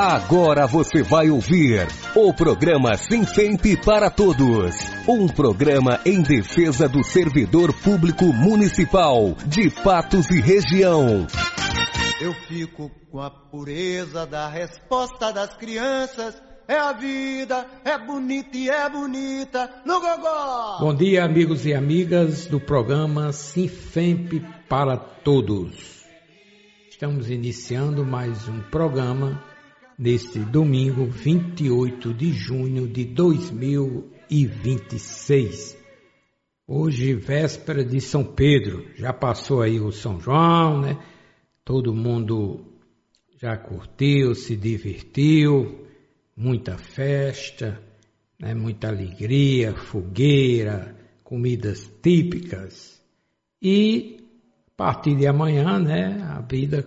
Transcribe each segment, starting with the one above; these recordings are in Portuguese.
Agora você vai ouvir o programa Sinfemp para Todos. Um programa em defesa do servidor público municipal de Patos e região. Eu fico com a pureza da resposta das crianças. É a vida, é bonita e é bonita no gogó. Bom dia, amigos e amigas do programa Sinfemp para Todos. Estamos iniciando mais um programa neste domingo, 28 de junho de 2026. Hoje, véspera de São Pedro. Já passou aí o São João, né? Todo mundo já curtiu, se divertiu. Muita festa, né? Muita alegria, fogueira, comidas típicas. E a partir de amanhã, né, a vida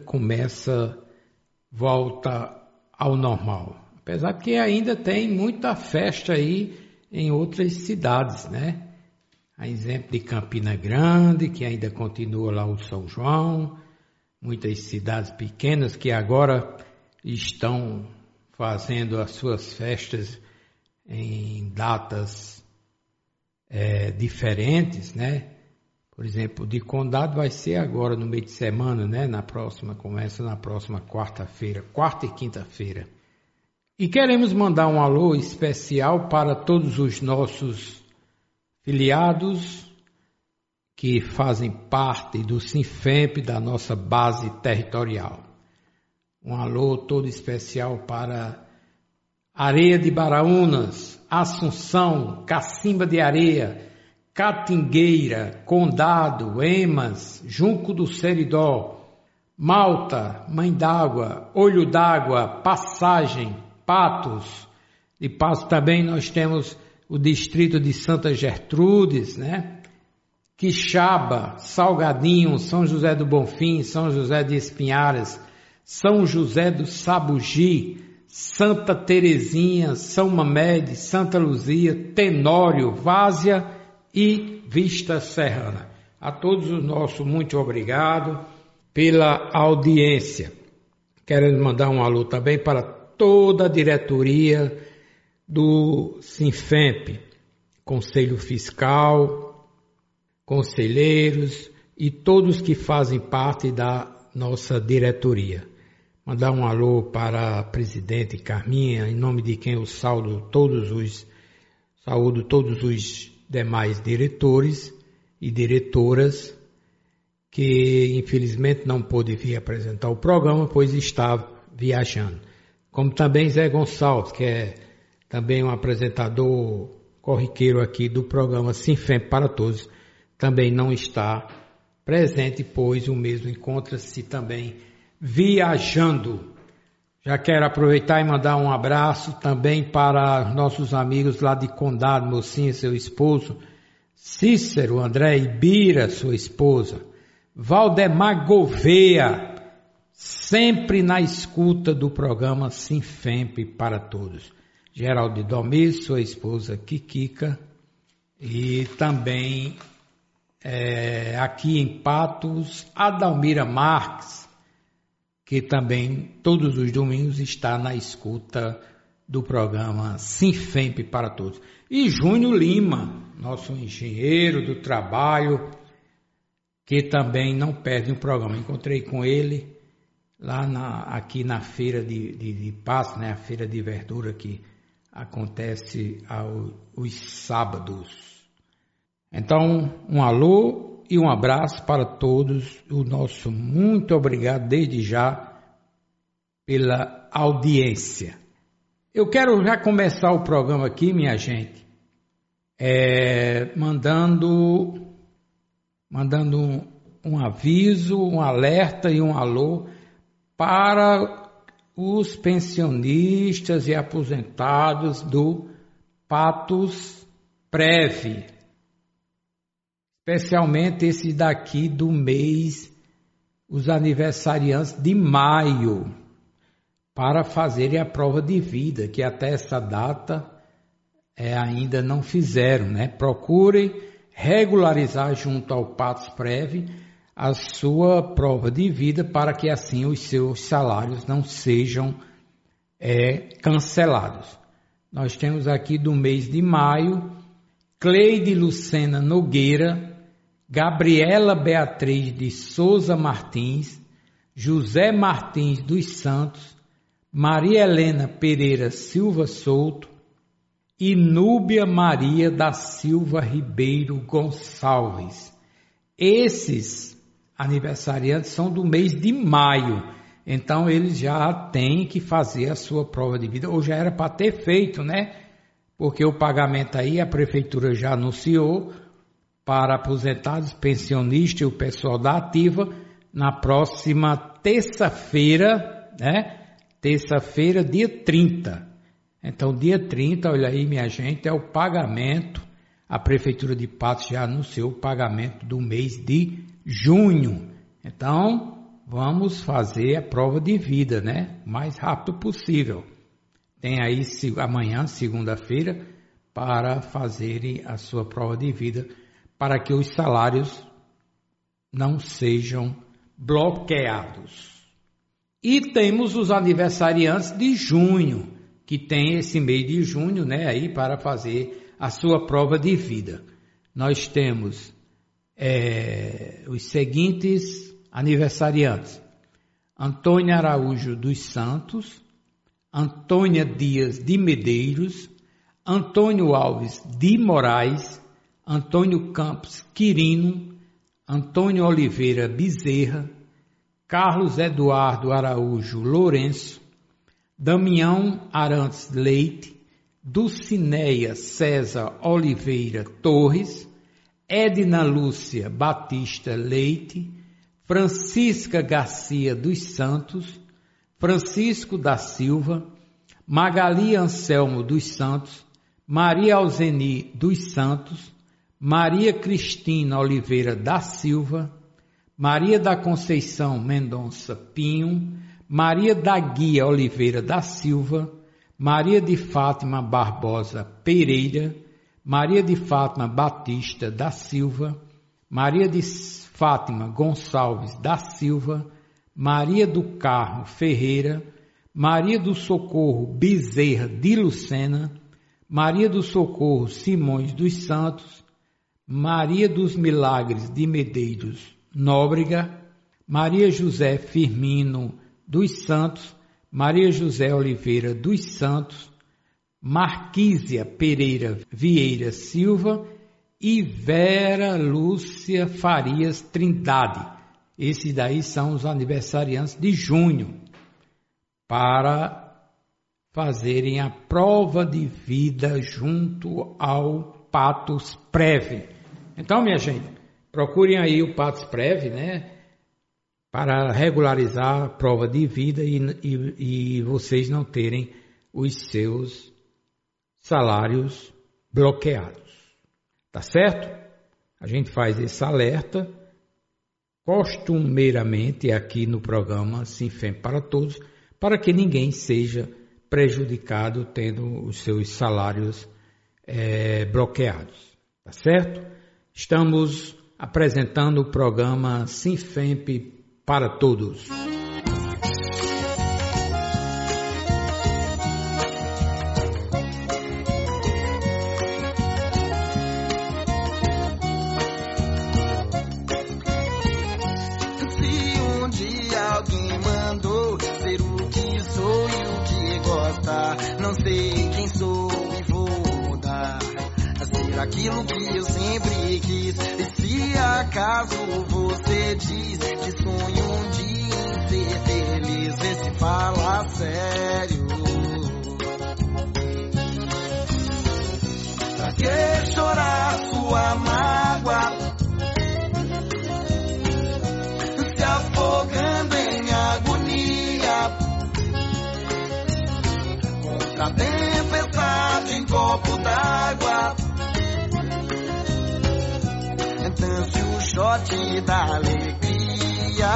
volta ao normal. Apesar que ainda tem muita festa aí em outras cidades, né? A exemplo de Campina Grande, que ainda continua lá o São João. Muitas cidades pequenas que agora estão fazendo as suas festas em datas diferentes, né? Por exemplo, de Condado vai ser agora no meio de semana, né? Começa na próxima quarta-feira, quarta e quinta-feira. E queremos mandar um alô especial para todos os nossos filiados que fazem parte do Sinfemp, da nossa base territorial. Um alô todo especial para Areia de Baraunas, Assunção, Cacimba de Areia, Catingueira, Condado, Emas, Junco do Seridó, Malta, Mãe d'Água, Olho d'Água, Passagem, Patos. De Patos também nós temos o distrito de Santa Gertrudes, né? Quixaba, Salgadinho, São José do Bonfim, São José de Espinharas, São José do Sabugi, Santa Terezinha, São Mamede, Santa Luzia, Tenório, Várzea e Vista Serrana. A todos o nosso muito obrigado pela audiência. Quero mandar um alô também para toda a diretoria do Sinfemp, Conselho Fiscal, conselheiros e todos que fazem parte da nossa diretoria. Mandar um alô para a presidente Carminha, em nome de quem eu saúdo todos os demais diretores e diretoras que infelizmente não pôde vir apresentar o programa, pois está viajando. Como também Zé Gonçalves, que é também um apresentador corriqueiro aqui do programa Sinfemp para Todos, também não está presente, pois o mesmo encontra-se também viajando. Já quero aproveitar e mandar um abraço também para nossos amigos lá de Condado, Mocinha, seu esposo, Cícero, André Ibira, sua esposa, Valdemar Gouveia, sempre na escuta do programa Sinfemp para Todos, Geraldo Domir, sua esposa Kikika, e também aqui em Patos, Adalmira Marques, que também todos os domingos está na escuta do programa Sinfemp para Todos. E Júnior Lima, nosso engenheiro do trabalho, que também não perde um programa. Encontrei com ele lá aqui na feira de Patos, né? A feira de verdura que acontece aos sábados. Então, um alô e um abraço para todos. O nosso muito obrigado desde já pela audiência. Eu quero já começar o programa aqui, minha gente, mandando um aviso, um alerta e um alô para os pensionistas e aposentados do Patos Prev. Especialmente esse daqui do mês, os aniversariantes de maio, para fazerem a prova de vida, que até essa data ainda não fizeram, né? Procurem regularizar junto ao Patos Prev a sua prova de vida para que assim os seus salários não sejam cancelados. Nós temos aqui do mês de maio, Cleide Lucena Nogueira, Gabriela Beatriz de Souza Martins, José Martins dos Santos, Maria Helena Pereira Silva Souto e Núbia Maria da Silva Ribeiro Gonçalves. Esses aniversariantes são do mês de maio, então eles já têm que fazer a sua prova de vida, ou já era para ter feito, né? Porque o pagamento aí a prefeitura já anunciou para aposentados, pensionistas e o pessoal da ativa na próxima terça-feira, né? Terça-feira, dia 30. Então, dia 30, olha aí, minha gente, é o pagamento. A Prefeitura de Patos já anunciou o pagamento do mês de junho. Então, vamos fazer a prova de vida, né? O mais rápido possível. Tem aí amanhã, segunda-feira, para fazerem a sua prova de vida, para que os salários não sejam bloqueados. E temos os aniversariantes de junho, que tem esse mês de junho, né, aí para fazer a sua prova de vida. Nós temos os seguintes aniversariantes: Antônia Araújo dos Santos, Antônia Dias de Medeiros, Antônio Alves de Moraes, Antônio Campos Quirino, Antônio Oliveira Bezerra, Carlos Eduardo Araújo Lourenço, Damião Arantes Leite, Dulcineia César Oliveira Torres, Edna Lúcia Batista Leite, Francisca Garcia dos Santos, Francisco da Silva, Magali Anselmo dos Santos, Maria Alzeni dos Santos, Maria Cristina Oliveira da Silva, Maria da Conceição Mendonça Pinho, Maria da Guia Oliveira da Silva, Maria de Fátima Barbosa Pereira, Maria de Fátima Batista da Silva, Maria de Fátima Gonçalves da Silva, Maria do Carmo Ferreira, Maria do Socorro Bezerra de Lucena, Maria do Socorro Simões dos Santos, Maria dos Milagres de Medeiros Nóbrega, Maria José Firmino dos Santos, Maria José Oliveira dos Santos, Marquísia Pereira Vieira Silva e Vera Lúcia Farias Trindade. Esses daí são os aniversariantes de junho, para fazerem a prova de vida junto ao Patos Prev. Então, minha gente, procurem aí o Patos Prev, né, para regularizar a prova de vida e vocês não terem os seus salários bloqueados. Tá certo? A gente faz esse alerta costumeiramente aqui no programa Sinfem para Todos, para que ninguém seja prejudicado tendo os seus salários bloqueados. Tá certo? Estamos apresentando o programa Sinfem para Todos. Se um dia alguém mandou ser o que sou e o que gosta, não sei quem sou e vou mudar a ser aquilo que eu sempre quis. E se acaso você diz que sonho um dia em ser feliz, vê se fala sério. Pra que chorar sua mágoa, se afogando em agonia, contra a tempestade em copo d'água? Dance o shot da alegria.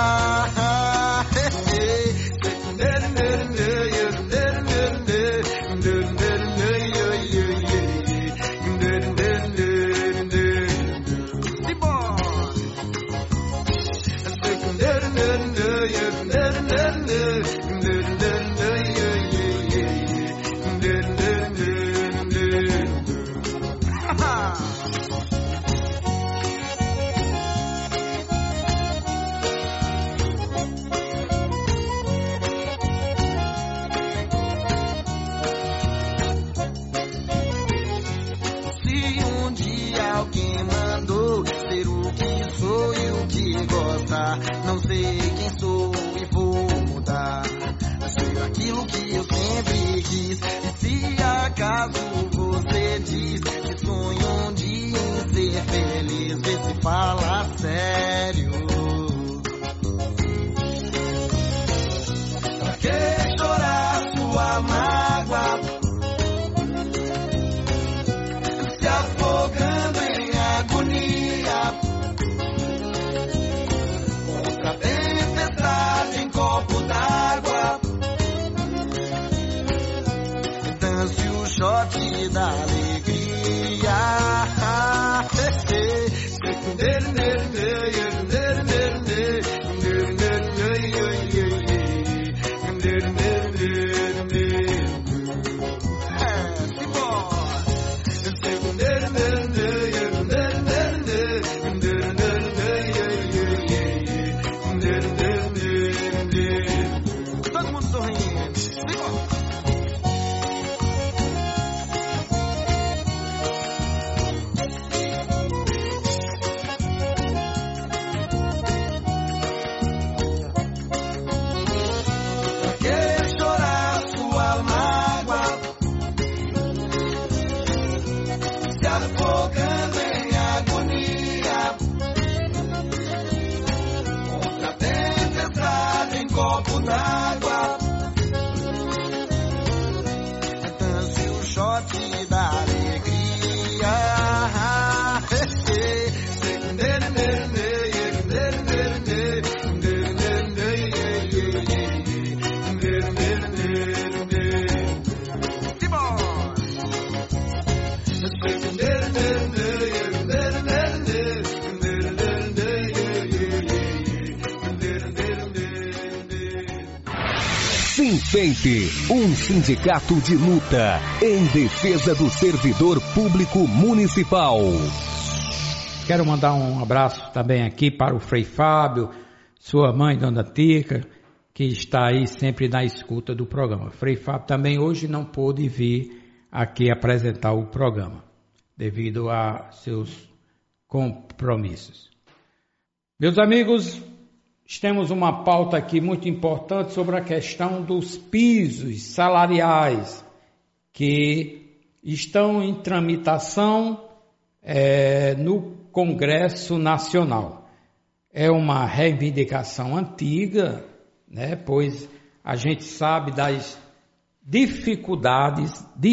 Sinfemp, um sindicato de luta em defesa do servidor público municipal. Quero mandar um abraço também aqui para o Frei Fábio, sua mãe, Dona Tica, que está aí sempre na escuta do programa. Frei Fábio também hoje não pôde vir aqui apresentar o programa, devido a seus compromissos. Meus amigos, temos uma pauta aqui muito importante sobre a questão dos pisos salariais que estão em tramitação no Congresso Nacional. É uma reivindicação antiga, né? Pois a gente sabe das dificuldades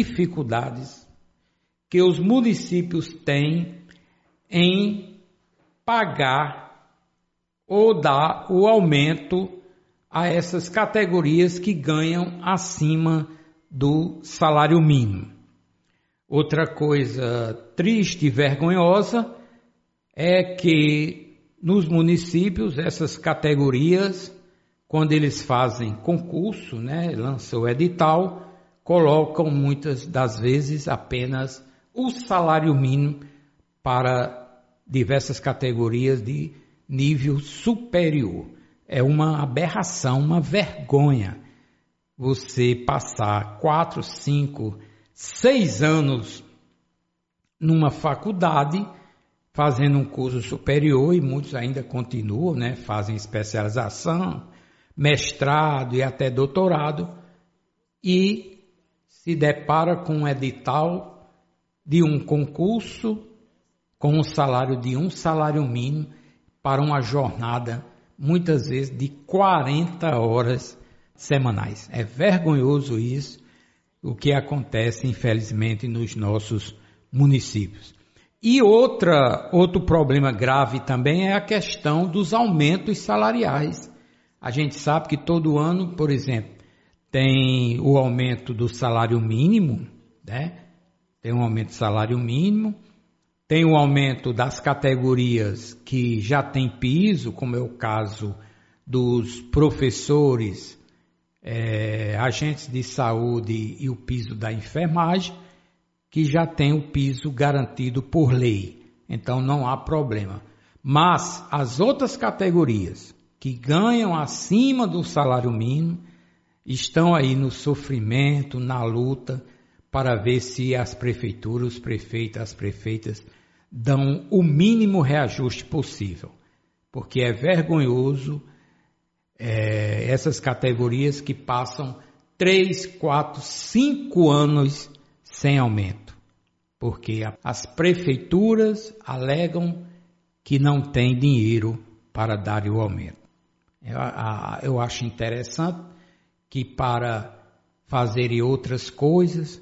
que os municípios têm em pagar ou dar o aumento a essas categorias que ganham acima do salário mínimo. Outra coisa triste e vergonhosa é que nos municípios essas categorias, quando eles fazem concurso, né, lançam o edital, colocam muitas das vezes apenas o salário mínimo para diversas categorias de nível superior. É uma aberração, uma vergonha você passar 4, 5, 6 anos numa faculdade fazendo um curso superior, e muitos ainda continuam, né, fazem especialização, mestrado e até doutorado, e se depara com um edital de um concurso com o salário de um salário mínimo para uma jornada, muitas vezes, de 40 horas semanais. É vergonhoso isso, o que acontece, infelizmente, nos nossos municípios. E outro problema grave também é a questão dos aumentos salariais. A gente sabe que todo ano, por exemplo, tem o aumento do salário mínimo, né? Tem um aumento do salário mínimo, tem o aumento das categorias que já tem piso, como é o caso dos professores, agentes de saúde e o piso da enfermagem, que já tem o piso garantido por lei. Então não há problema. Mas as outras categorias que ganham acima do salário mínimo estão aí no sofrimento, na luta, para ver se as prefeituras, os prefeitos, as prefeitas dão o mínimo reajuste possível. Porque é vergonhoso essas categorias que passam 3, 4, 5 anos sem aumento. Porque as prefeituras alegam que não tem dinheiro para dar o aumento. Eu acho interessante que para fazerem outras coisas,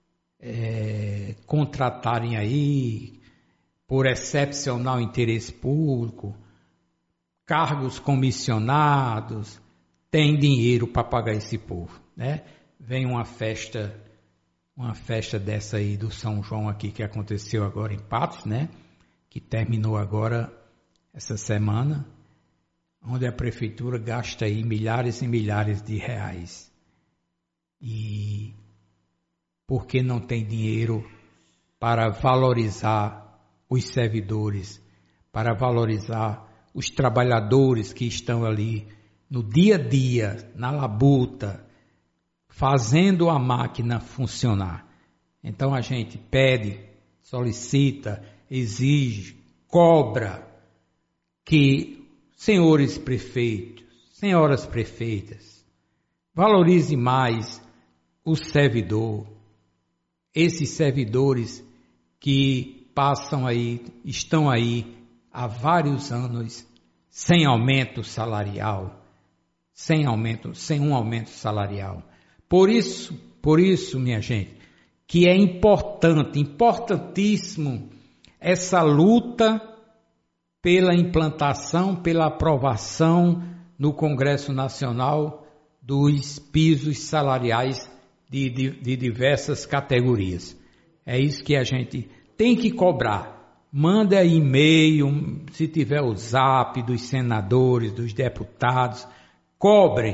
contratarem aí, por excepcional interesse público, cargos comissionados, tem dinheiro para pagar esse povo, né? Vem uma festa dessa aí do São João aqui que aconteceu agora em Patos, né? Que terminou agora essa semana, onde a prefeitura gasta aí milhares e milhares de reais. E porque não tem dinheiro para valorizar os servidores, para valorizar os trabalhadores que estão ali no dia a dia, na labuta, fazendo a máquina funcionar. Então a gente pede, solicita, exige, cobra que senhores prefeitos, senhoras prefeitas, valorize mais o servidor, esses servidores que passam aí, estão aí há vários anos sem aumento salarial, sem um aumento salarial. Por isso, minha gente, que é importantíssimo essa luta pela implantação, pela aprovação no Congresso Nacional dos pisos salariais de diversas categorias. É isso que a gente tem que cobrar. Manda e-mail, se tiver o zap dos senadores, dos deputados, cobre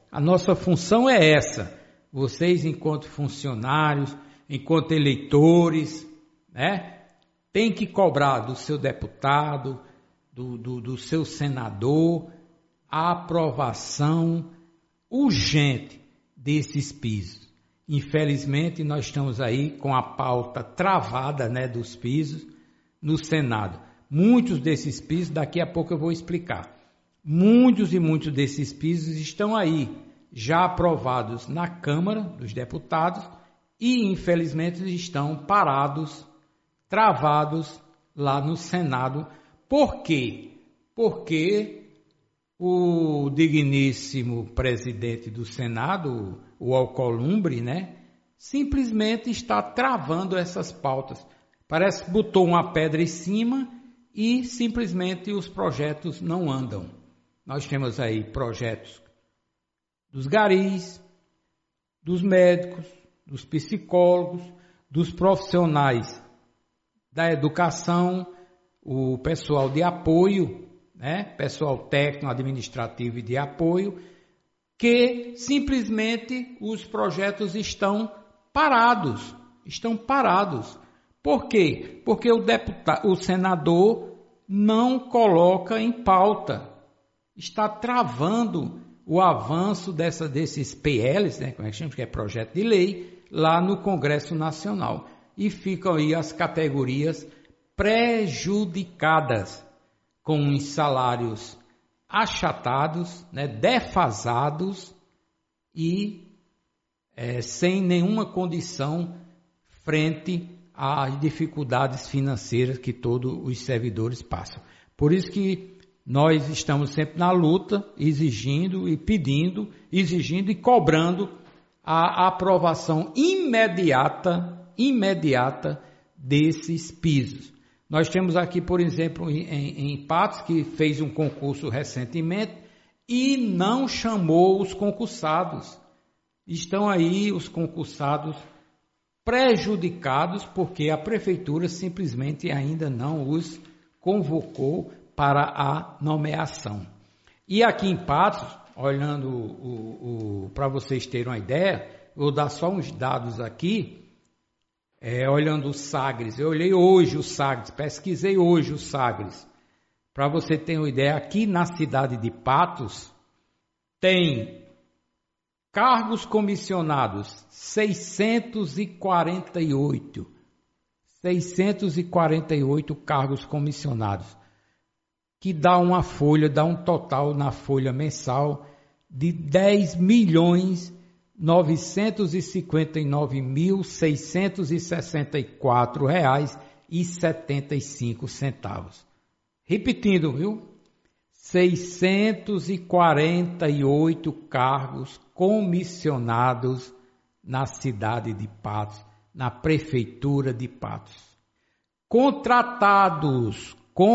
A nossa função é essa. Vocês, enquanto funcionários, enquanto eleitores, né, tem que cobrar do seu deputado, do seu senador, a aprovação urgente desses pisos. Infelizmente, nós estamos aí com a pauta travada, né, dos pisos no Senado. Muitos desses pisos, daqui a pouco eu vou explicar. Muitos desses pisos estão aí, já aprovados na Câmara dos Deputados e, infelizmente, estão parados, travados lá no Senado. Por quê? Porque o digníssimo presidente do Senado, o Alcolumbre, né, simplesmente está travando essas pautas. Parece que botou uma pedra em cima e simplesmente os projetos não andam. Nós temos aí projetos dos garis, dos médicos, dos psicólogos, dos profissionais da educação, o pessoal de apoio, né? Pessoal técnico, administrativo e de apoio, que simplesmente os projetos estão parados. Por quê? Porque o senador não coloca em pauta. Está travando o avanço desses PLs, né, como é que chama, que é projeto de lei, lá no Congresso Nacional. E ficam aí as categorias prejudicadas, com os salários achatados, né, defasados e sem nenhuma condição frente às dificuldades financeiras que todos os servidores passam. Por isso que nós estamos sempre na luta, exigindo e cobrando a aprovação imediata desses pisos. Nós temos aqui, por exemplo, em Patos, que fez um concurso recentemente e não chamou os concursados. Estão aí os concursados prejudicados porque a prefeitura simplesmente ainda não os convocou para a nomeação. E aqui em Patos, olhando para vocês terem uma ideia, vou dar só uns dados aqui, olhando o Sagres. Eu olhei hoje o Sagres, pesquisei hoje o Sagres. Para você ter uma ideia, aqui na cidade de Patos, tem cargos comissionados 648 cargos comissionados, que dá um total na folha mensal de R$10.959.664,75. Repetindo, viu? 648 cargos comissionados na cidade de Patos, na prefeitura de Patos. Contratados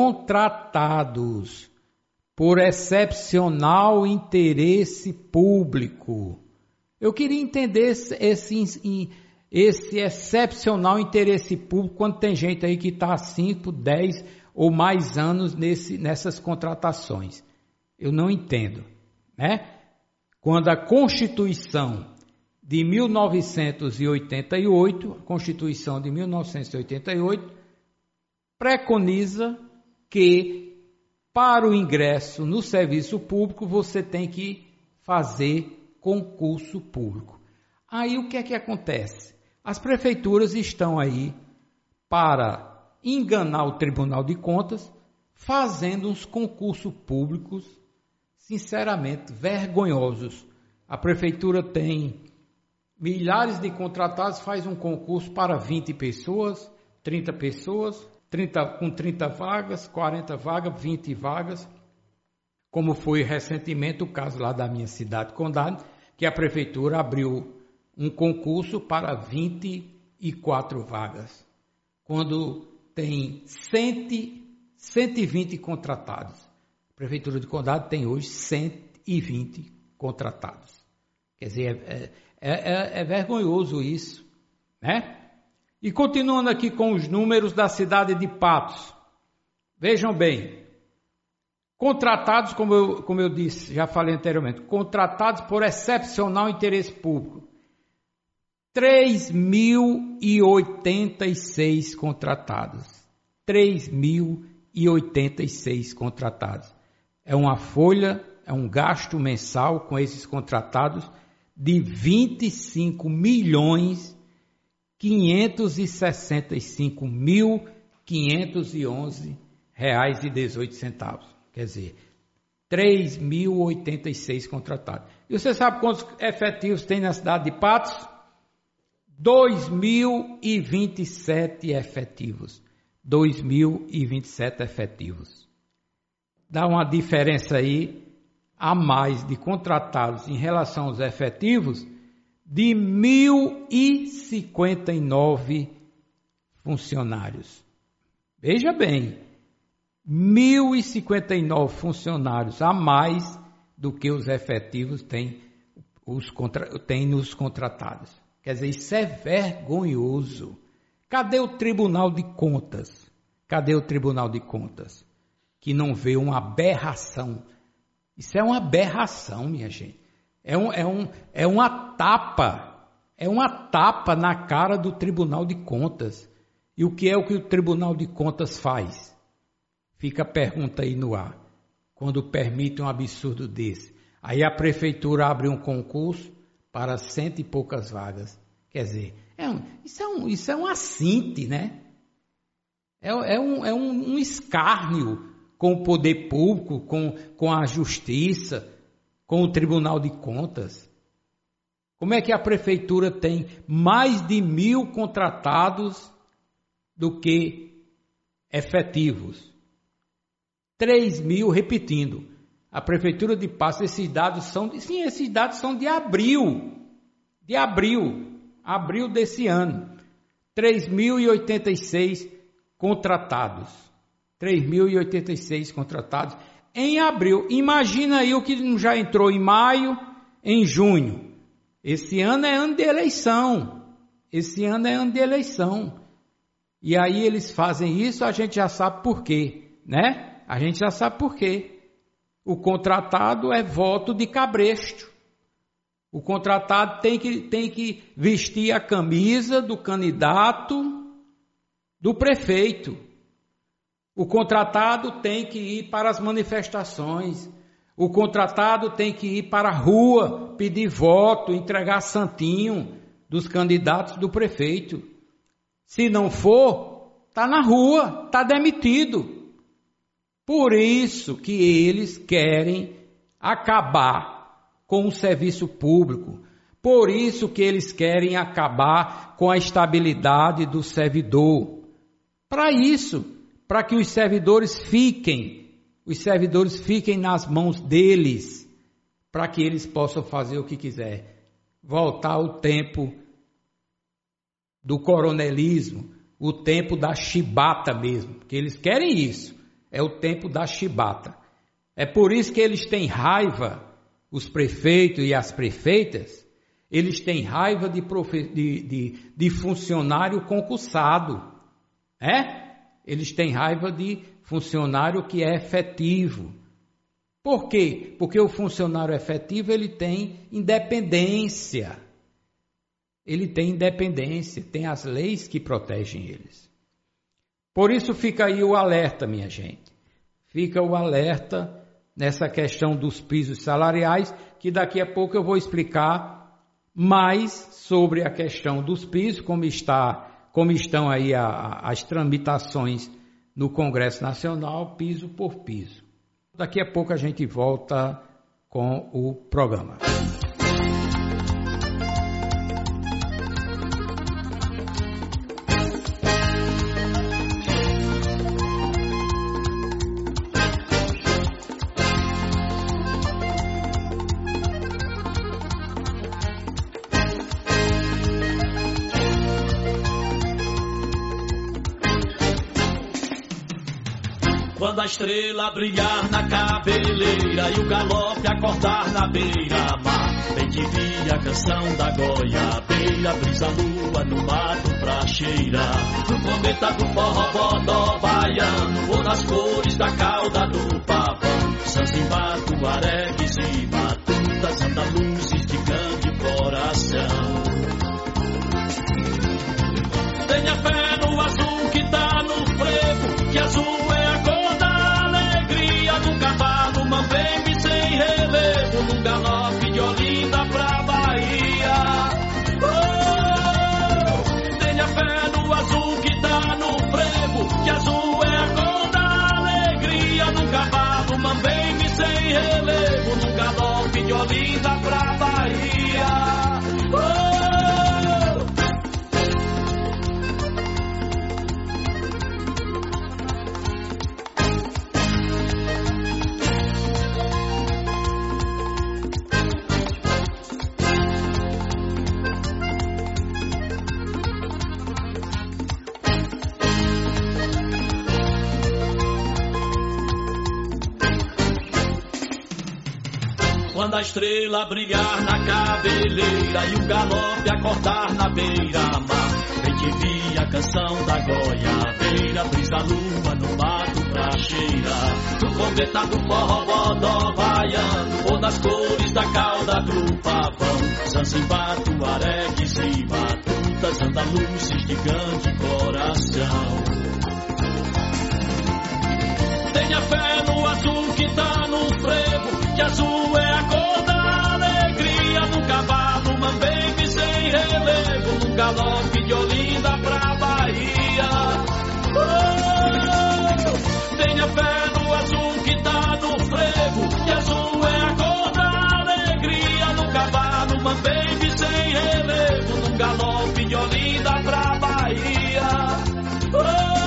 por excepcional interesse público. Eu queria entender esse excepcional interesse público quando tem gente aí que está há 5, 10 ou mais anos nessas contratações. Eu não entendo, né? Quando a Constituição de 1988, preconiza que para o ingresso no serviço público você tem que fazer concurso público. Aí o que é que acontece? As prefeituras estão aí para enganar o Tribunal de Contas, fazendo uns concursos públicos, sinceramente, vergonhosos. A prefeitura tem milhares de contratados, faz um concurso para 20 pessoas, 30 pessoas, com 30 vagas, 40 vagas, 20 vagas, como foi recentemente o caso lá da minha cidade, Condado, que a prefeitura abriu um concurso para 24 vagas, quando tem 120 contratados. A prefeitura de Condado tem hoje 120 contratados. Quer dizer, é vergonhoso isso, né? E continuando aqui com os números da cidade de Patos. Vejam bem, Contratados, como eu disse, já falei anteriormente, contratados por excepcional interesse público. 3.086 contratados. 3.086 contratados. É uma folha, é um gasto mensal com esses contratados de R$ 25.565.511,18. Quer dizer, 3.086 contratados. E você sabe quantos efetivos tem na cidade de Patos? 2.027 efetivos. 2.027 efetivos. Dá uma diferença aí a mais de contratados em relação aos efetivos de 1.059 funcionários. Veja bem, 1.059 funcionários a mais do que os efetivos têm nos contratados. Quer dizer, isso é vergonhoso. Cadê o Tribunal de Contas? Cadê o Tribunal de Contas? Que não vê uma aberração. Isso é uma aberração, minha gente. É uma tapa na cara do Tribunal de Contas. E o que é o que o Tribunal de Contas faz? Fica a pergunta aí no ar. Quando permite um absurdo desse. Aí a prefeitura abre um concurso para 100 e poucas vagas. Quer dizer, isso é um assinte, né? É um escárnio com o poder público, com a justiça, com o Tribunal de Contas. Como é que a prefeitura tem mais de 1.000 contratados do que efetivos? 3.000, repetindo. A prefeitura de Patos, esses dados são de abril. De abril desse ano. 3.086 contratados. 3.086 contratados em abril. Imagina aí o que já entrou em maio, em junho. Esse ano é ano de eleição. E aí eles fazem isso, a gente já sabe por quê, né? A gente já sabe por quê. O contratado é voto de cabresto. O contratado tem que vestir a camisa do candidato, do prefeito. O contratado tem que ir para as manifestações. O contratado tem que ir para a rua, pedir voto, entregar santinho dos candidatos do prefeito. Se não for, está na rua, está demitido. Por isso que eles querem acabar com o serviço público. Por isso que eles querem acabar com a estabilidade do servidor. Para isso, para que os servidores fiquem nas mãos deles, para que eles possam fazer o que quiser. Voltar ao tempo do coronelismo, o tempo da chibata mesmo, porque eles querem isso. É o tempo da chibata. É por isso que eles têm raiva, os prefeitos e as prefeitas, eles têm raiva de funcionário concursado. Eles têm raiva de funcionário que é efetivo. Por quê? Porque o funcionário efetivo ele tem independência. Tem as leis que protegem eles. Por isso fica aí o alerta, minha gente. Fica o alerta nessa questão dos pisos salariais, que daqui a pouco eu vou explicar mais sobre a questão dos pisos, como estão aí as tramitações no Congresso Nacional, piso por piso. Daqui a pouco a gente volta com o programa. Quando a estrela brilhar na cabeleira e o galope acordar na beira-mar, bem devia a canção da goiabeira, brisa lua no mato pra cheirar. No cometa do forró bodó baiano, ou nas cores da cauda do pavão. Zanzibar, tuaregues e batutas, andaluzes de grande coração. Tenha fé no azul que tá no frevo, que azul é a cor da alegria. No cavalo mambembe sem relevo, num galope de Olinda pra Bahia. Oh, tenha fé no azul que tá no frevo, que azul é a cor da alegria. No cavalo mambembe sem relevo, num galope de Olinda pra Bahia. Oh, quando a estrela brilhar na cabeleira e o galope acordar na beira-mar, vem te vi a canção da goiabeira, brisa lua no mato pra cheirar. No cometa do forró bodó baiano, ou nas cores da cauda do pavão. Zanzibar, tuaregues e batutas, andaluzes de grande coração. Tenha fé no azul que tá no frevo, que azul é a cor da alegria. No cavalo mambembe sem relevo, no galope de Olinda pra Bahia. Oh, tenha fé no azul que tá no frevo, que azul é a cor da alegria. No cavalo mambembe sem relevo, no galope de Olinda pra Bahia. Oh,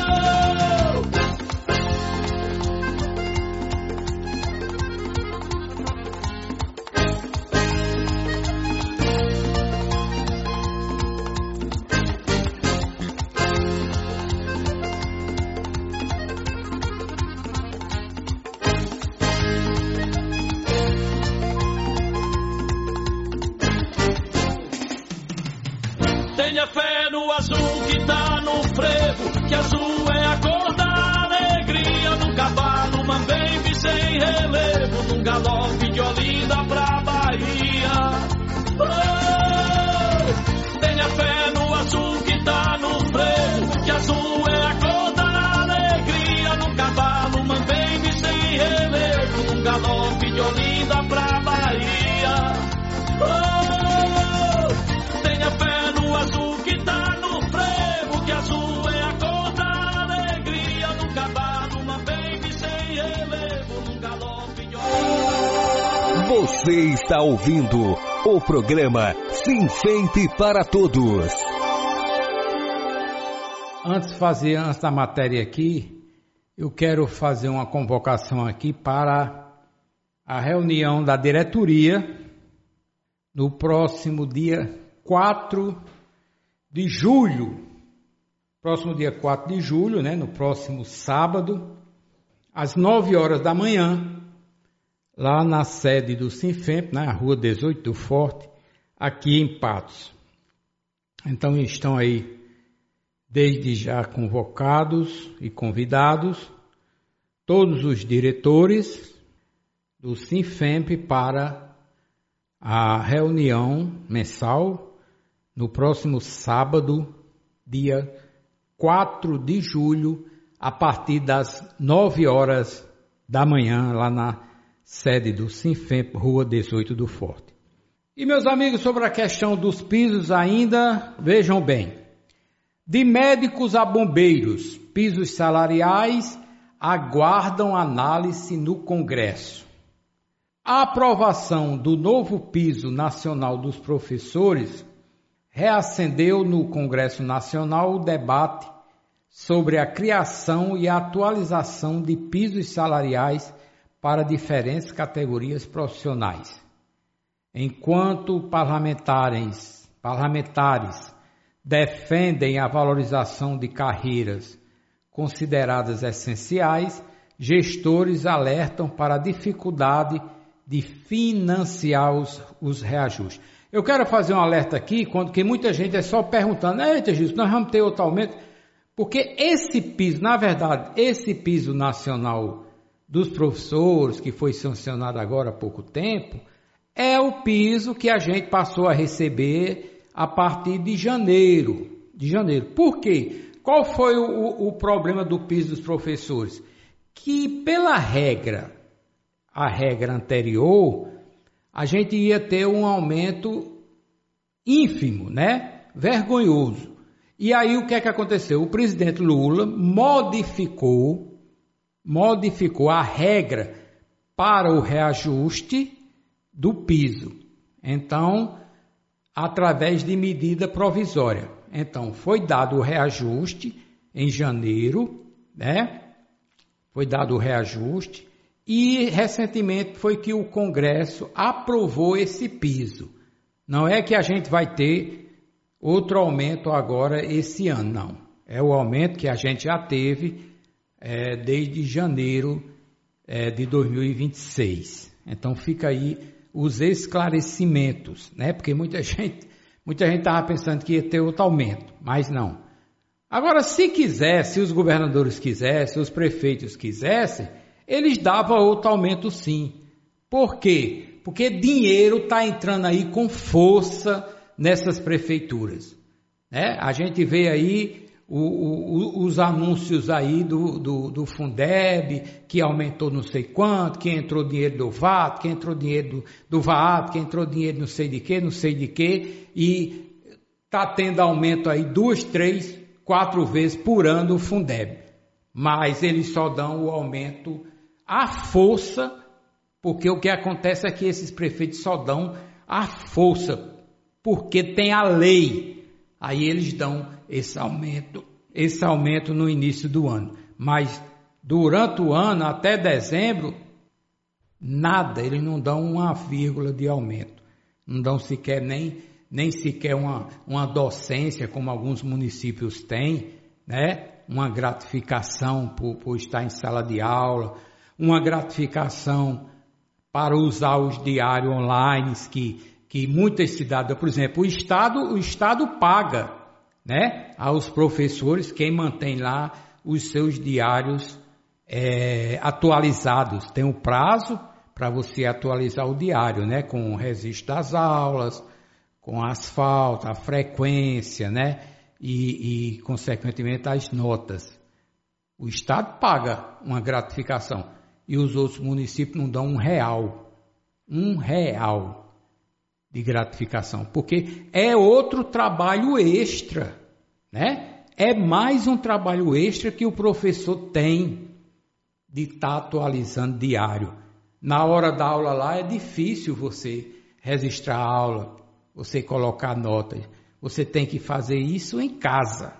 tenha fé no azul que tá no frevo, que azul é a cor da alegria. No cavalo mambembe sem relevo, num galope de Olinda pra Bahia. Oh, tenha fé no azul que tá no frevo, que azul é a cor da alegria. No cavalo mambembe sem relevo, num galope de Olinda pra Bahia. Oh, tenha fé no azul que tá no frevo, que azul é a cor da alegria. No cavalo mambembe sem relevo, num galope de Olinda. Você está ouvindo o programa Sinfemp para Todos. Antes da matéria aqui, eu quero fazer uma convocação aqui para a reunião da diretoria no próximo dia 4 de julho. Próximo dia 4 de julho, né, no próximo sábado, às 9 horas da manhã, lá na sede do Sinfemp, na rua 18 do Forte, aqui em Patos. Então estão aí desde já convocados e convidados todos os diretores do Sinfemp para a reunião mensal no próximo sábado, dia 4 de julho, a partir das 9 horas da manhã, lá na sede do Sinfemp, rua 18 do Forte. E meus amigos, sobre a questão dos pisos ainda, vejam bem, de médicos a bombeiros, pisos salariais aguardam análise no Congresso. A aprovação do novo piso nacional dos professores reacendeu no Congresso Nacional o debate sobre a criação e a atualização de pisos salariais para diferentes categorias profissionais. Enquanto parlamentares defendem a valorização de carreiras consideradas essenciais, gestores alertam para a dificuldade de financiar os reajustes. Eu quero fazer um alerta aqui, que muita gente é só perguntando, eita, Gilson, nós vamos ter outro aumento? Porque esse piso, na verdade, esse piso nacional dos professores, que foi sancionado agora há pouco tempo, é o piso que a gente passou a receber a partir de janeiro. Por quê? Qual foi o problema do piso dos professores? Que pela a regra anterior, a gente ia ter um aumento ínfimo, né? Vergonhoso. E aí o que é que aconteceu? O presidente Lula modificou a regra para o reajuste do piso. Então, através de medida provisória. Então, foi dado o reajuste em janeiro, né? Foi dado o reajuste e recentemente foi que o Congresso aprovou esse piso. Não é que a gente vai ter outro aumento agora esse ano, não. É o aumento que a gente já teve desde janeiro de 2026. Então fica aí os esclarecimentos, né? Porque muita gente estava pensando que ia ter outro aumento, mas não. Agora, se os governadores quisessem, se os prefeitos quisessem, eles davam outro aumento sim. Por quê? Porque dinheiro está entrando aí com força nessas prefeituras, né? A gente vê aí os anúncios aí do Fundeb, que aumentou não sei quanto, que entrou dinheiro do VAT, que entrou dinheiro do VAT, que entrou dinheiro não sei de quê, e está tendo aumento aí 2, 3, 4 vezes por ano o Fundeb. Mas eles só dão o aumento à força, porque o que acontece é que esses prefeitos só dão à força, porque tem a lei. Aí eles dão esse aumento no início do ano. Mas durante o ano, até dezembro, nada, eles não dão uma vírgula de aumento. Não dão sequer nem sequer uma docência, como alguns municípios têm, né? Uma gratificação por estar em sala de aula, uma gratificação para usar os diários online que muitas cidades, por exemplo, o Estado paga, né, aos professores quem mantém lá os seus diários atualizados. Tem um prazo para você atualizar o diário, né, com o registro das aulas, com as faltas, a frequência, né, e consequentemente as notas. O Estado paga uma gratificação e os outros municípios não dão R$1 de gratificação, porque é outro trabalho extra, né? É mais um trabalho extra que o professor tem de estar atualizando diário. Na hora da aula lá é difícil você registrar a aula, você colocar notas. Você tem que fazer isso em casa.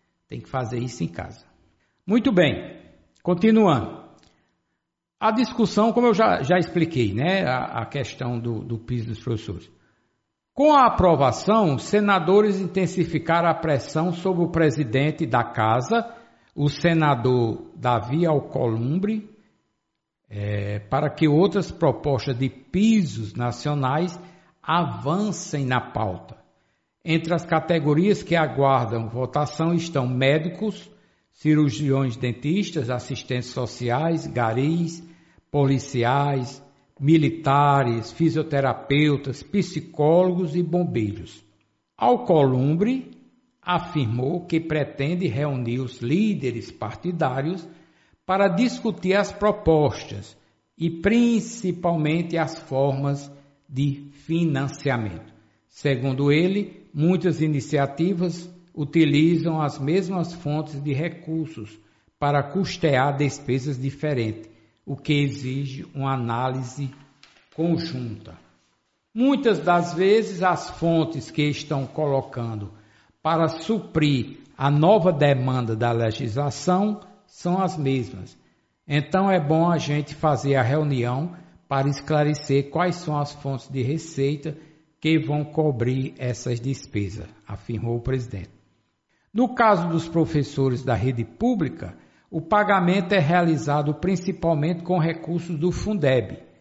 Muito bem, continuando. A discussão, como eu já expliquei, né? A questão do piso dos professores. Com a aprovação, os senadores intensificaram a pressão sobre o presidente da casa, o senador Davi Alcolumbre, para que outras propostas de pisos nacionais avancem na pauta. Entre as categorias que aguardam votação estão médicos, cirurgiões dentistas, assistentes sociais, garis, policiais, militares, fisioterapeutas, psicólogos e bombeiros. Alcolumbre afirmou que pretende reunir os líderes partidários para discutir as propostas e principalmente as formas de financiamento. Segundo ele, muitas iniciativas utilizam as mesmas fontes de recursos para custear despesas diferentes, o que exige uma análise conjunta. Muitas das vezes as fontes que estão colocando para suprir a nova demanda da legislação são as mesmas. Então é bom a gente fazer a reunião para esclarecer quais são as fontes de receita que vão cobrir essas despesas, afirmou o presidente. No caso dos professores da rede pública, o pagamento é realizado principalmente com recursos do Fundeb,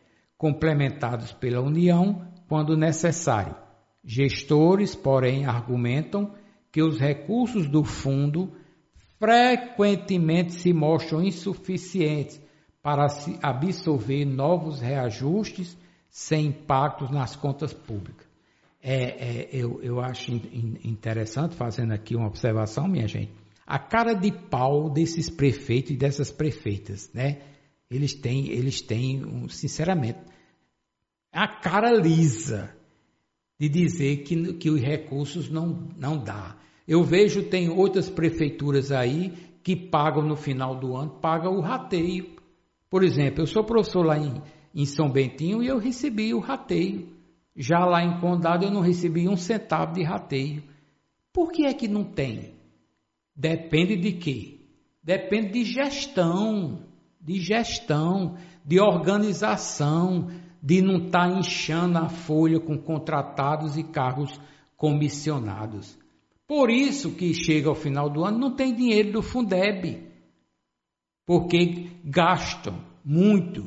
complementados pela União quando necessário. Gestores, porém, argumentam que os recursos do fundo frequentemente se mostram insuficientes para se absorver novos reajustes sem impactos nas contas públicas. Eu acho interessante, fazendo aqui uma observação, minha gente, a cara de pau desses prefeitos e dessas prefeitas, né? Eles têm, sinceramente, a cara lisa de dizer que os recursos não dá. Eu vejo, tem outras prefeituras aí que pagam no final do ano, pagam o rateio. Por exemplo, eu sou professor lá em São Bentinho e eu recebi o rateio. Já lá em Condado eu não recebi 1 centavo de rateio. Por que é que não tem? Depende de quê? Depende de gestão, de organização, de não estar inchando a folha com contratados e cargos comissionados. Por isso que chega ao final do ano, não tem dinheiro do Fundeb, porque gastam muito,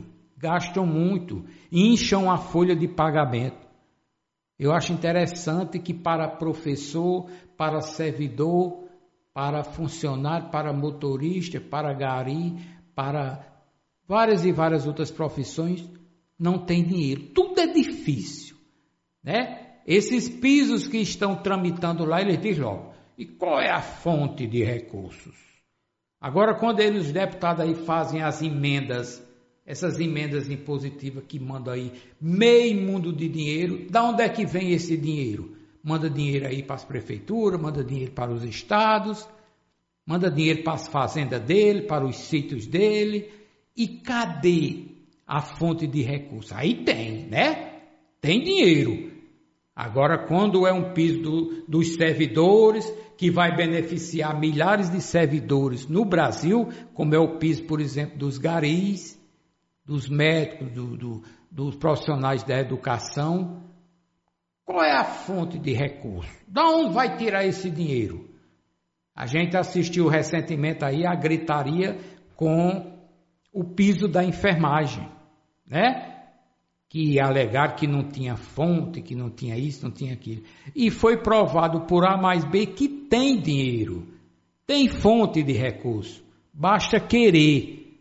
incham a folha de pagamento. Eu acho interessante que para professor, para servidor, para funcionário, para motorista, para gari, para várias e várias outras profissões, não tem dinheiro. Tudo é difícil, né? Esses pisos que estão tramitando lá, eles dizem logo, e qual é a fonte de recursos? Agora, quando os deputados aí fazem as emendas, essas emendas impositivas que mandam aí meio mundo de dinheiro, da onde é que vem esse dinheiro? Manda dinheiro aí para as prefeituras, manda dinheiro para os estados, manda dinheiro para as fazendas dele, para os sítios dele, e cadê a fonte de recursos? Aí tem, né? Tem dinheiro. Agora, quando é um piso dos servidores, que vai beneficiar milhares de servidores no Brasil, como é o piso, por exemplo, dos garis, dos médicos, dos profissionais da educação, qual é a fonte de recurso? De onde vai tirar esse dinheiro? A gente assistiu recentemente aí a gritaria com o piso da enfermagem, né? Que alegaram que não tinha fonte, que não tinha isso, não tinha aquilo. E foi provado por A mais B que tem dinheiro, tem fonte de recurso, basta querer.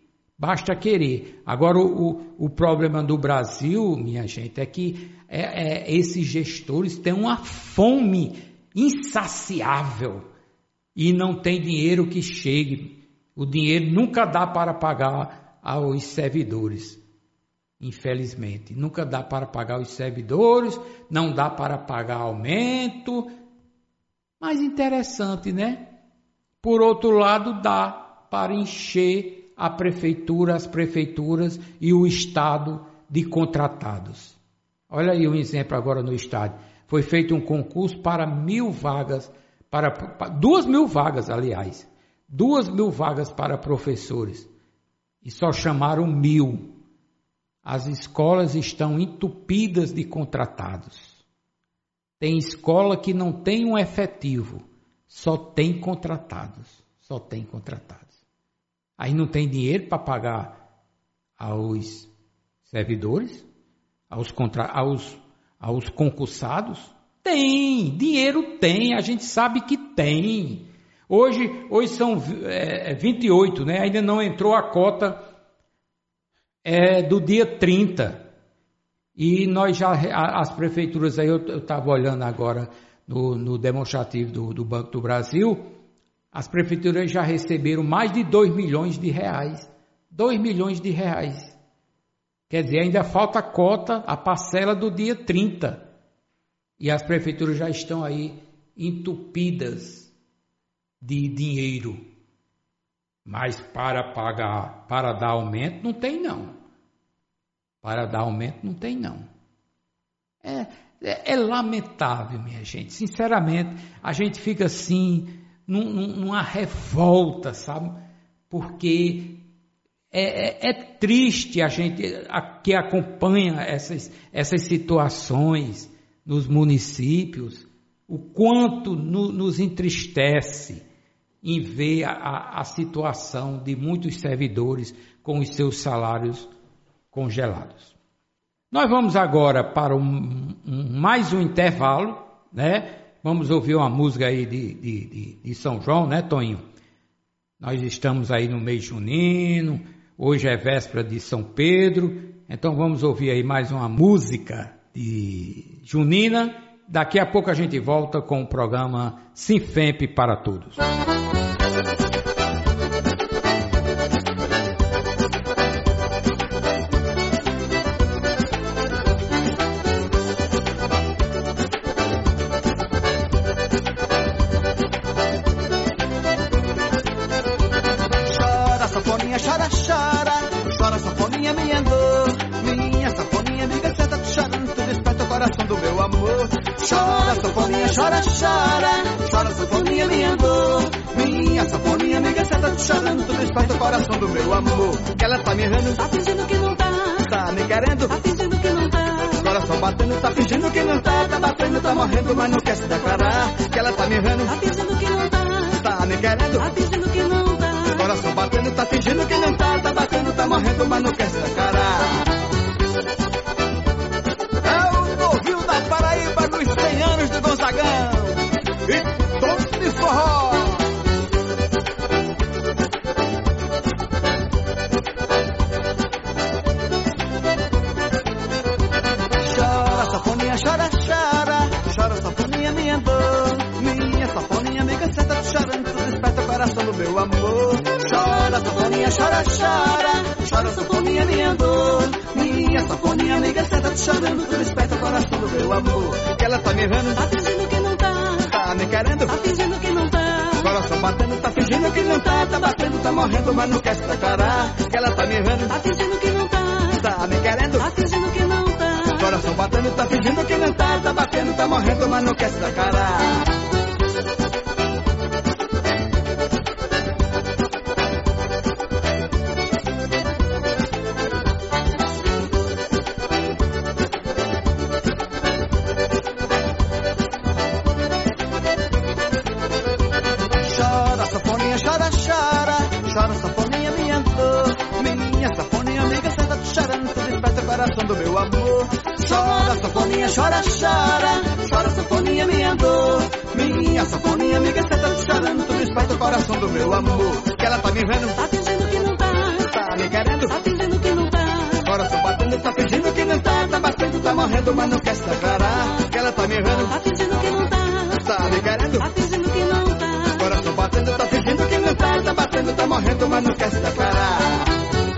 Agora, o problema do Brasil, minha gente, é que esses gestores têm uma fome insaciável e não tem dinheiro que chegue. O dinheiro nunca dá para pagar aos servidores. Infelizmente, nunca dá para pagar os servidores, não dá para pagar aumento, mas interessante, né? Por outro lado, dá para encher a prefeitura, as prefeituras e o estado de contratados. Olha aí um exemplo agora no estado. Foi feito um concurso para 1.000 vagas, para 2.000 vagas, aliás, 2.000 vagas para professores e só chamaram 1.000. As escolas estão entupidas de contratados. Tem escola que não tem um efetivo, só tem contratados. Aí não tem dinheiro para pagar aos servidores, aos concursados. Tem, dinheiro tem, a gente sabe que tem. Hoje são 28, né? Ainda não entrou a cota do dia 30, e nós já, as prefeituras aí, eu estava olhando agora no demonstrativo do Banco do Brasil, as prefeituras já receberam mais de 2 milhões de reais, 2 milhões de reais, quer dizer, ainda falta a cota, a parcela do dia 30, e as prefeituras já estão aí entupidas de dinheiro. Mas para pagar, para dar aumento, não tem não. Para dar aumento, não tem não. É lamentável, minha gente. Sinceramente, a gente fica assim, numa revolta, sabe? Porque é triste a gente que acompanha essas situações nos municípios, o quanto nos entristece em ver a situação de muitos servidores com os seus salários congelados. Nós vamos agora para mais um intervalo, né? Vamos ouvir uma música aí de São João, né, Toninho? Nós estamos aí no mês junino, hoje é véspera de São Pedro, então vamos ouvir aí mais uma música de junina. Daqui a pouco a gente volta com o programa Sinfemp para Todos. Chora, chora, sanfoninha, minha dor. Minha sanfoninha, amiga, cê tá chorando, tu desperta o coração do meu amor. Que ela tá me errando, tá fingindo que não tá. Tá me querendo, tá fingindo que não tá. Coração batendo, tá fingindo que não tá. Tá batendo, tá morrendo, mas não quer se declarar. Que ela tá me errando, tá fingindo que não tá. Tá me querendo, tá fingindo que não tá. Coração batendo, tá fingindo que não tá. Tá batendo, tá morrendo, mas não quer se declarar. É o Novio da Paraíba dos 100 anos do Gonzagão. E tom de forró. Chora, sanfoninha, chora, chora. Chora, sanfoninha, minha dor. Minha sanfoninha, amiga, cê tá chorando, tu desperta o coração do meu amor. Chora, sanfoninha, chora, chora. Chora, sanfoninha, minha dor. Minha sanfoninha, amiga, cê tá chorando, tu desperta o coração do meu amor. Que ela tá me errando, tá fingindo que não tá. Tá me querendo, tá fingindo que não tá. Coração batendo, tá fingindo que não tá. Tá batendo, tá morrendo, mas não quer se declarar. Que ela tá me errando, tá fingindo que não tá. Tá me querendo, tá fingindo que não tá. Coração batendo, tá fingindo que não tá. Tá batendo, tá morrendo, mas não quer se declarar. Chora, sanfoninha, minha dor. Minha sanfoninha, amiga, cê tá chorando, tu desperta o coração do meu amor. Chora, sanfoninha, chora, chora. Chora, sanfoninha, minha dor. Minha sanfoninha, amiga, cê tá chorando, tu desperta o coração do meu amor. Que ela tá me vendo, tá fingindo que não tá. Tá me querendo, tá fingindo que não tá. Coração batendo, tá fingindo que não tá. Tá batendo, tá morrendo, mas não quer se declarar. Que ela tá me vendo, tá fingindo que não tá. Tá me querendo, tá fingindo que não tá. Coração batendo, tá fingindo que não tá. Tá batendo, tá morrendo, mas não quer se declarar.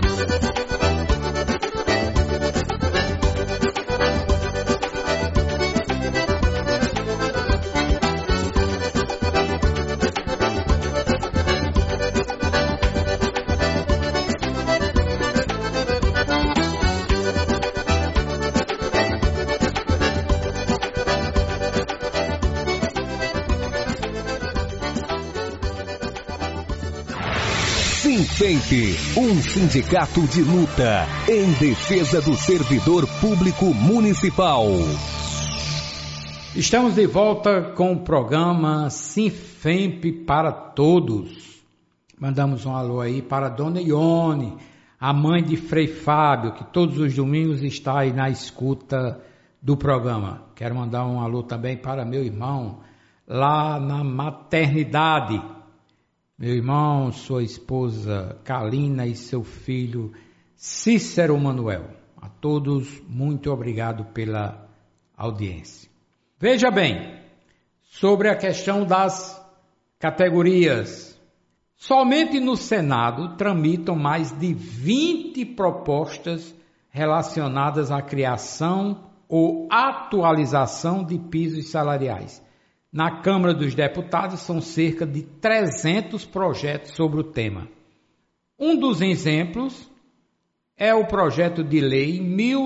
Sinfemp, um sindicato de luta em defesa do servidor público municipal. Estamos de volta com o programa Sinfemp para Todos. Mandamos um alô aí para a Dona Ione, a mãe de Frei Fábio, que todos os domingos está aí na escuta do programa. Quero mandar um alô também para meu irmão, lá na maternidade. Meu irmão, sua esposa Kalina e seu filho Cícero Manuel. A todos, muito obrigado pela audiência. Veja bem, sobre a questão das categorias. Somente no Senado tramitam mais de 20 propostas relacionadas à criação ou atualização de pisos salariais. Na Câmara dos Deputados são cerca de 300 projetos sobre o tema. Um dos exemplos é o projeto de lei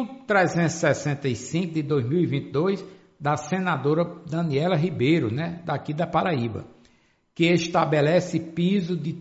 1365 de 2022 da senadora Daniela Ribeiro, daqui da Paraíba, que estabelece piso de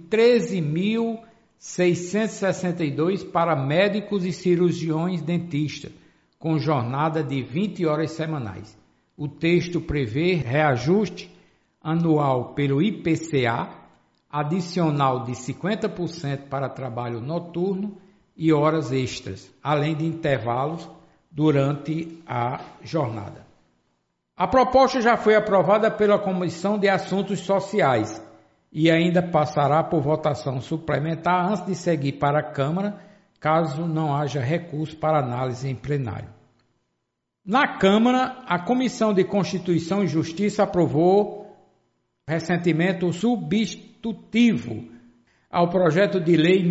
13.662 para médicos e cirurgiões dentistas, com jornada de 20 horas semanais. O texto prevê reajuste anual pelo IPCA, adicional de 50% para trabalho noturno e horas extras, além de intervalos durante a jornada. A proposta já foi aprovada pela Comissão de Assuntos Sociais e ainda passará por votação suplementar antes de seguir para a Câmara, caso não haja recurso para análise em plenário. Na Câmara, a Comissão de Constituição e Justiça aprovou recentemente o substitutivo ao projeto de lei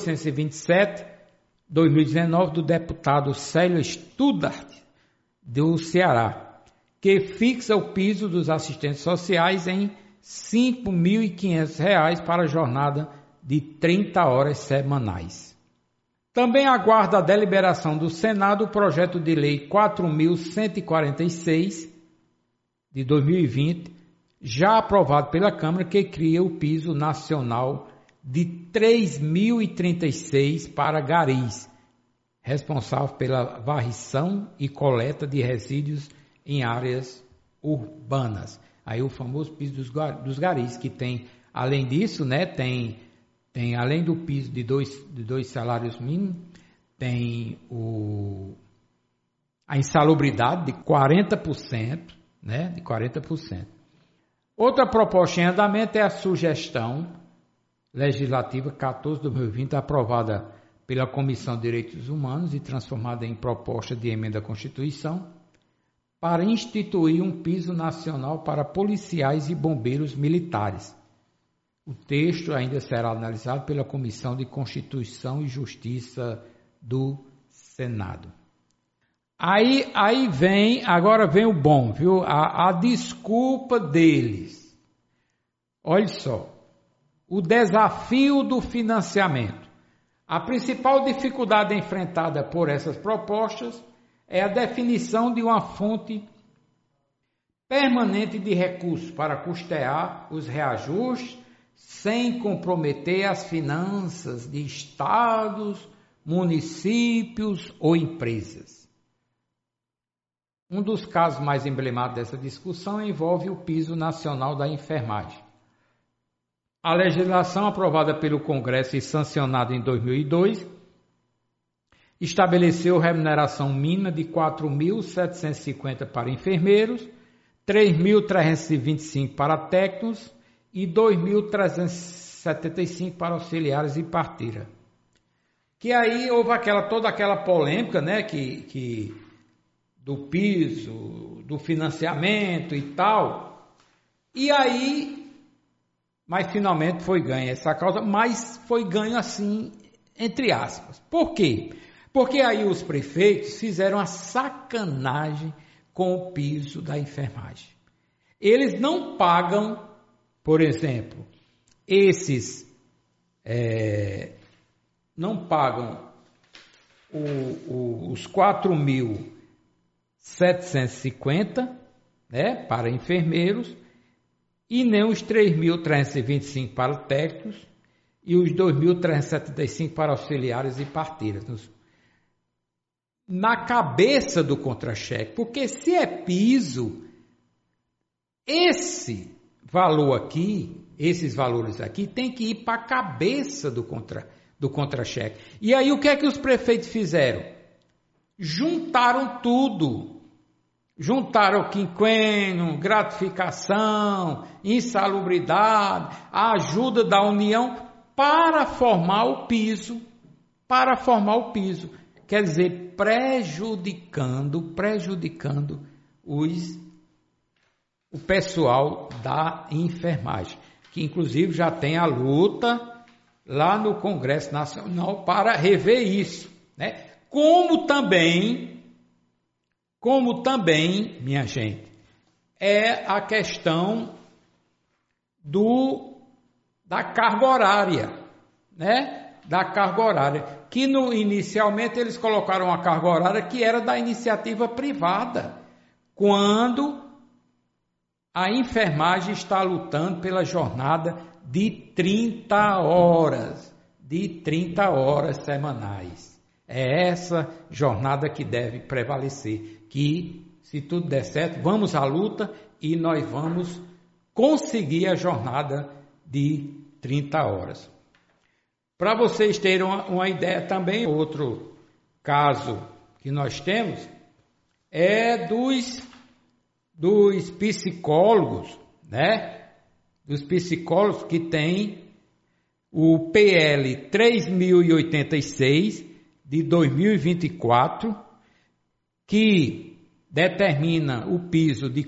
1827/2019 do deputado Célio Studart, do Ceará, que fixa o piso dos assistentes sociais em R$ 5.500 para a jornada de 30 horas semanais. Também aguarda a deliberação do Senado o projeto de lei 4.146 de 2020, já aprovado pela Câmara, que cria o piso nacional de R$ 3.036 para garis, responsável pela varrição e coleta de resíduos em áreas urbanas. Aí o famoso piso dos garis, que tem, além disso, né, tem além do piso de dois salários mínimos, tem a insalubridade de 40%, né, de 40%. Outra proposta em andamento é a sugestão legislativa 14/2020, aprovada pela Comissão de Direitos Humanos e transformada em proposta de emenda à Constituição, para instituir um piso nacional para policiais e bombeiros militares. O texto ainda será analisado pela Comissão de Constituição e Justiça do Senado. Agora vem o bom, viu? A desculpa deles. Olha só, o desafio do financiamento. A principal dificuldade enfrentada por essas propostas é a definição de uma fonte permanente de recursos para custear os reajustes sem comprometer as finanças de estados, municípios ou empresas. Um dos casos mais emblemáticos dessa discussão envolve o piso nacional da enfermagem. A legislação aprovada pelo Congresso e sancionada em 2002 estabeleceu remuneração mínima de R$ 4.750 para enfermeiros, R$ 3.325 para técnicos e R$ 2.375 para auxiliares e parteira. Que aí houve toda aquela polêmica, né, que do piso, do financiamento e tal. E aí, mas finalmente foi ganha essa causa, mas foi ganho assim, entre aspas. Por quê? Porque aí os prefeitos fizeram a sacanagem com o piso da enfermagem. Eles não pagam, por exemplo, não pagam os 4.750, né, para enfermeiros, e nem os 3.325 para técnicos e os 2.375 para auxiliares e parteiras. Na cabeça do contra-cheque, porque se é piso, esse valor aqui, esses valores aqui, tem que ir para a cabeça do contra-cheque. E aí o que é que os prefeitos fizeram? Juntaram tudo. Juntaram quinquênio, gratificação, insalubridade, a ajuda da União para formar o piso. Quer dizer, prejudicando o pessoal da enfermagem, que inclusive já tem a luta lá no Congresso Nacional para rever isso, né? Como também, minha gente, é a questão da carga horária, né? Da carga horária, que inicialmente eles colocaram a carga horária que era da iniciativa privada, quando a enfermagem está lutando pela jornada de 30 horas semanais. É essa jornada que deve prevalecer, que, se tudo der certo, vamos à luta e nós vamos conseguir a jornada de 30 horas. Para vocês terem uma ideia também, outro caso que nós temos é dos psicólogos, né? Dos psicólogos que tem o PL 3086 de 2024, que determina o piso de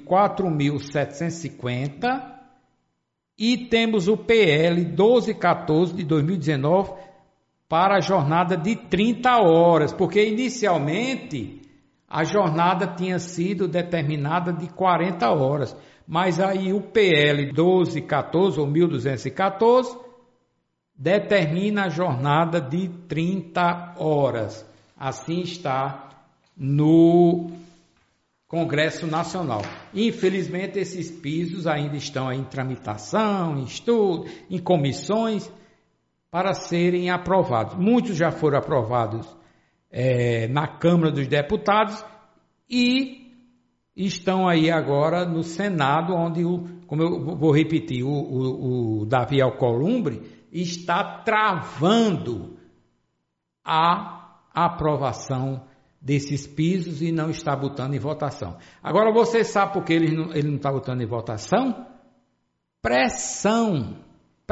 4.750, e temos o PL 1214 de 2019 para a jornada de 30 horas, porque inicialmente a jornada tinha sido determinada de 40 horas, mas aí o PL 1214 ou 1214 determina a jornada de 30 horas. Assim está no Congresso Nacional. Infelizmente, esses pisos ainda estão em tramitação, em estudo, em comissões, para serem aprovados. Muitos já foram aprovados na Câmara dos Deputados e estão aí agora no Senado, onde, como eu vou repetir, o Davi Alcolumbre está travando a aprovação desses pisos e não está botando em votação. Agora, você sabe por que ele não está botando em votação? Pressão.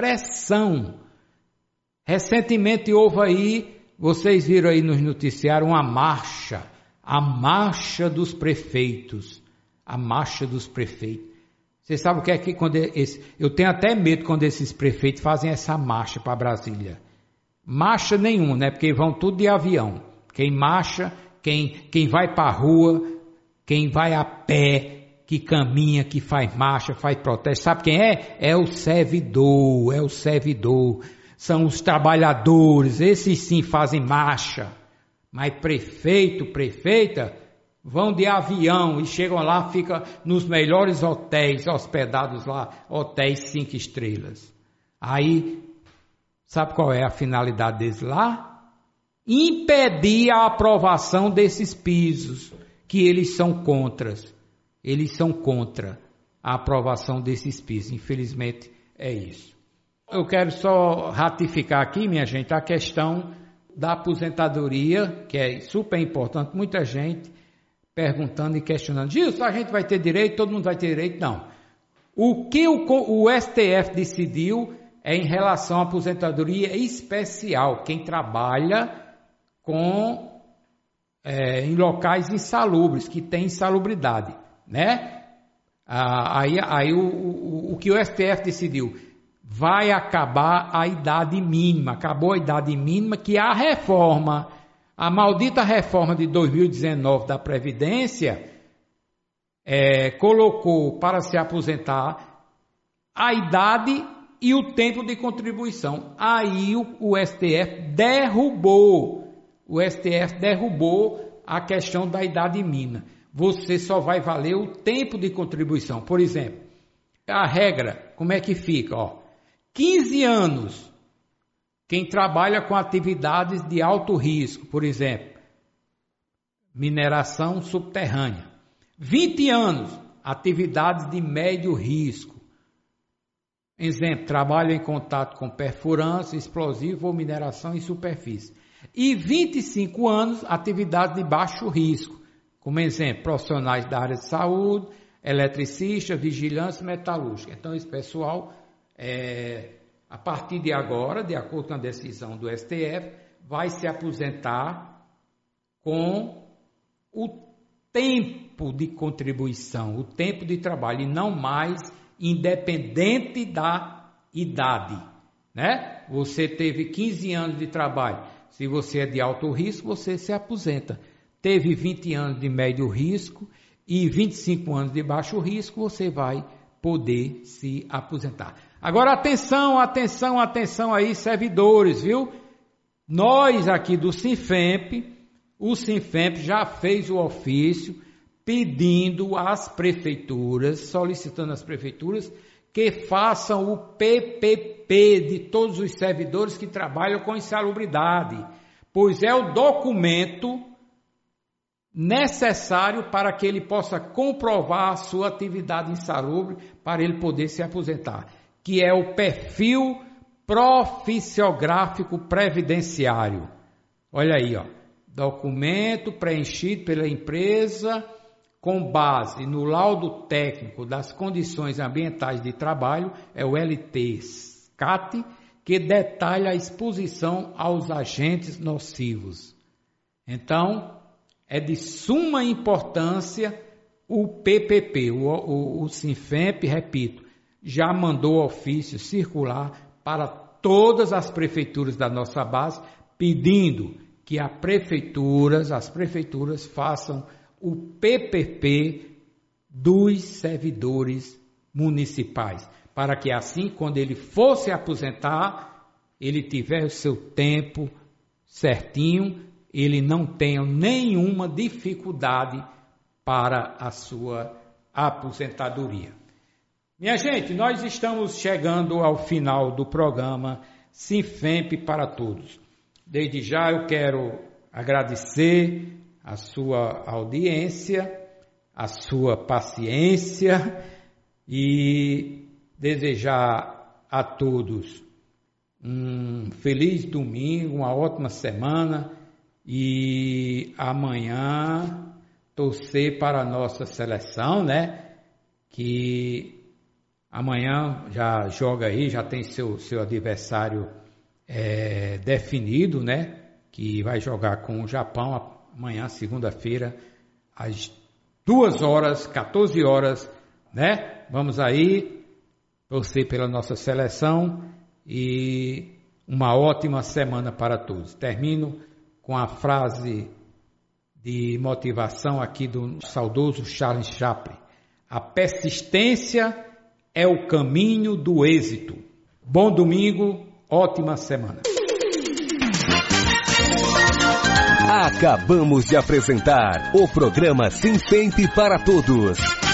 Recentemente houve aí, vocês viram aí nos noticiários, a marcha dos prefeitos. A marcha dos prefeitos. Você sabe o que é que eu tenho até medo quando esses prefeitos fazem essa marcha para Brasília. Marcha nenhuma, né? Porque vão tudo de avião. Quem marcha, quem vai para a rua, quem vai a pé, que caminha, que faz marcha, faz protesto. Sabe quem é? É o servidor. São os trabalhadores, esses sim fazem marcha. Mas prefeita, vão de avião e chegam lá, ficam nos melhores hotéis, hospedados lá, hotéis 5 estrelas. Aí, sabe qual é a finalidade deles lá? Impedir a aprovação desses pisos, que eles são contra. Eles são contra a aprovação desses pisos. Infelizmente, é isso. Eu quero só ratificar aqui, minha gente, a questão da aposentadoria, que é super importante. Muita gente perguntando e questionando. Gilson, a gente vai ter direito? Todo mundo vai ter direito? Não. O que o STF decidiu é em relação à aposentadoria especial. Quem trabalha em locais insalubres, que tem insalubridade, né? Aí o que o STF decidiu? Vai acabar a idade mínima. Acabou a idade mínima, que a reforma, a maldita reforma de 2019 da Previdência, colocou para se aposentar a idade e o tempo de contribuição. Aí o STF derrubou a questão da idade mínima. Você só vai valer o tempo de contribuição. Por exemplo, a regra, como é que fica? 15 anos, quem trabalha com atividades de alto risco, por exemplo, mineração subterrânea. 20 anos, atividades de médio risco. Exemplo, trabalho em contato com perfurância, explosivo ou mineração em superfície. E 25 anos, atividades de baixo risco. Como exemplo, profissionais da área de saúde, eletricista, vigilância metalúrgica. Então, esse pessoal, a partir de agora, de acordo com a decisão do STF, vai se aposentar com o tempo de contribuição, o tempo de trabalho, e não mais independente da idade, né? Você teve 15 anos de trabalho, se você é de alto risco, você se aposenta. Teve 20 anos de médio risco e 25 anos de baixo risco, você vai poder se aposentar. Agora, atenção aí, servidores, viu? Nós aqui do Sinfemp, o Sinfemp já fez o ofício pedindo às prefeituras, solicitando às prefeituras que façam o PPP de todos os servidores que trabalham com insalubridade, pois é o documento necessário para que ele possa comprovar a sua atividade insalubre para ele poder se aposentar, que é o perfil profissiográfico previdenciário. Olha aí, documento preenchido pela empresa com base no laudo técnico das condições ambientais de trabalho, é o LT-CAT, que detalha a exposição aos agentes nocivos. Então, é de suma importância o PPP, o Sinfemp, repito, já mandou ofício circular para todas as prefeituras da nossa base, pedindo que as prefeituras façam o PPP dos servidores municipais, para que assim, quando ele for se aposentar, ele tiver o seu tempo certinho, ele não tenha nenhuma dificuldade para a sua aposentadoria. Minha gente, nós estamos chegando ao final do programa Sinfemp para Todos. Desde já eu quero agradecer a sua audiência, a sua paciência e desejar a todos um feliz domingo, uma ótima semana e amanhã torcer para a nossa seleção, né? Que amanhã já joga aí, já tem seu adversário definido, né? Que vai jogar com o Japão amanhã, segunda-feira, às 14 horas, né? Vamos aí torcer pela nossa seleção e uma ótima semana para todos. Termino com a frase de motivação aqui do saudoso Charles Chaplin. A persistência é o caminho do êxito. Bom domingo, ótima semana. Acabamos de apresentar o programa Sinfemp para Todos.